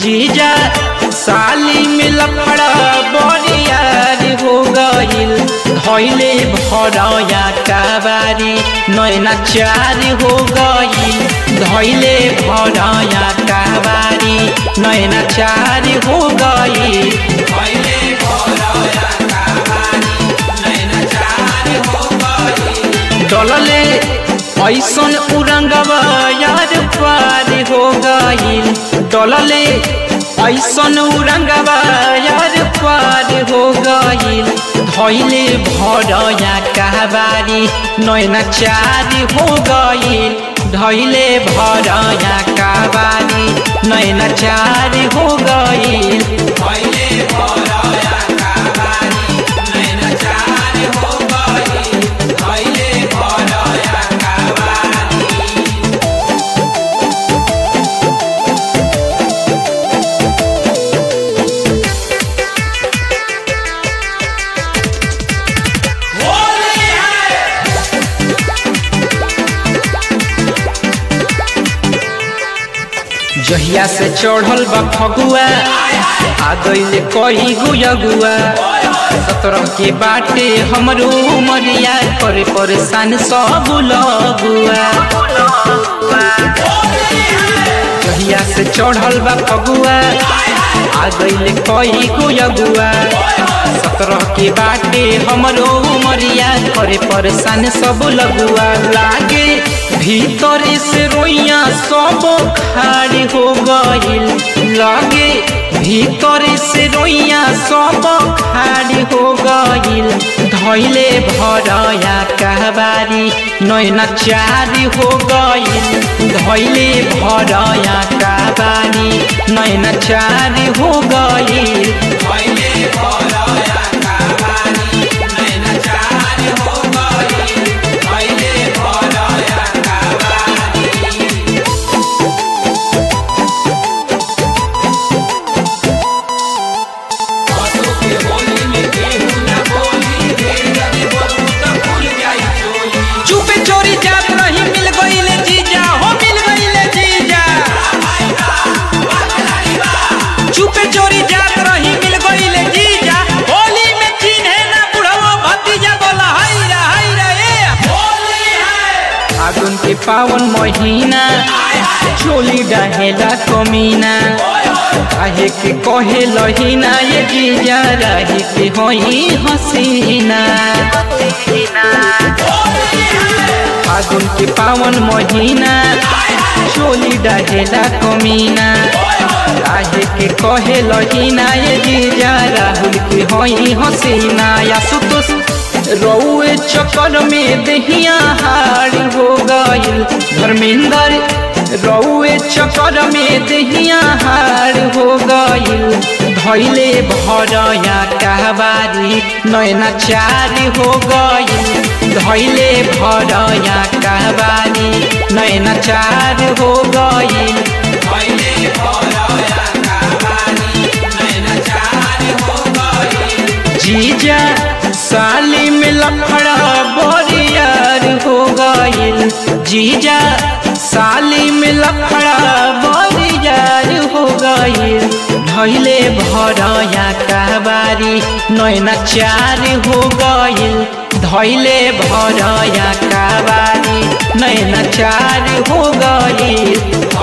जीजा साली में लफड़ा बरियार हो गइल धैले भरया काबारी नैना चार हो गइल धैले भरया काबारी नैना चार हो गइल धैले भरया काबारी नैना चार हो गइल डलले ऐसन उरंगवा यार पार हो गइल डलले ऐसन उरंगवा यार पार हो गइल धैले भरया काबारी नैना चार हो गइल धैले भरया काबारी नैना चार हो गइल धैले भरया काबारी नैना चार हो गइल धैले भरया जहिया से चढ़ल बा फगुआ आ गइले कई गुयगुआ 17 के बाटे हमरो उमरिया करे परेशान सब लगुआ जहिया से चढ़ल बा फगुआ आ गइले कई गुयगुआ 17 के बाटे हमरो उमरिया करे परेशान सब लगुआ लागे भीतर से रोइया सब खाड़ी हो गइल लागे भीतर से रोइया सब खाड़ी हो गइल धैले भरया काबारी नैना चार हो गइल धैले भरया काबारी नैना चार हो गइल धैले भरया काबारी नैना चार हो गइल धैले भरया चुपे चोरी जात रही मिल गइले जीजा हो मिल गइले जीजा चुपे चोरी जात रही मिल गइले जीजा होली में चिन्हे ना बुढ़वा भतीजा बोला हाय रे ए होली है फागुन के पावन महीना चोली डाहेला कमीना काहे के कहे लहीना ये जीजा रही के होई हसीना फागुन के पावन महीना चोली डाहेला कमीना काहे के कहे लहीना ये जीजा राहुल के होई हसीना या सुतोष रउए चक्कर में दहिया हार हो गइल धर्मेंद्र रउए चक्कर में दहिया हार हो गइल धैले भरया काबारी नैना चार हो गइल धैले भरया काबारी नैना चार हो गइल धैले भरया काबारी नैना चार हो गइल जीजा साली में लफड़ा बरियार हो गइल जीजा साली में लफड़ा बरियार हो गइल धैले भरया काबारी नैना चार हो गइल धैले भरया काबारी नैना चार हो गइल